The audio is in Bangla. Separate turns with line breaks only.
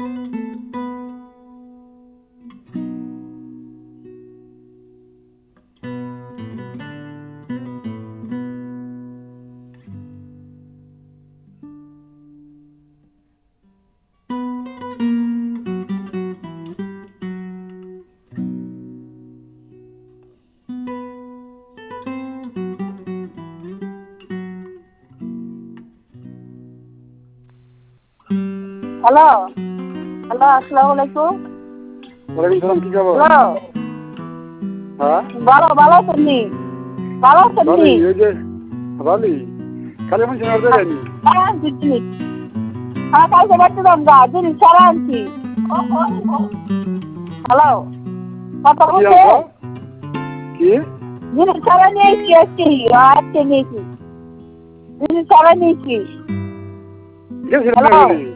হ্যালো হ্যালো, আসসালামু আলাইকুম।
ওয়ালাইকুম সালাম, কি খবর?
হ্যালো,
হ্যাঁ
ভালো ভালো আছেননি? ভালো
ভালোই।
আছেননি?
ওই যে ভালোই, কালী মন্দির আর যায়নি।
হ্যাঁ আনছি জিনিস। হ্যাঁ কালকে বাড়তে দাম গা, জিনিস সারা আনছি। হ্যালো, কথা
কি
বলছে?
আনছো? কি
জিনিস সারা নিয়েছি আজকে, আজকে নিয়েছি। জিনিস সারা নিয়েছি।
গেছিলাম
হ্যালো,
নাকি?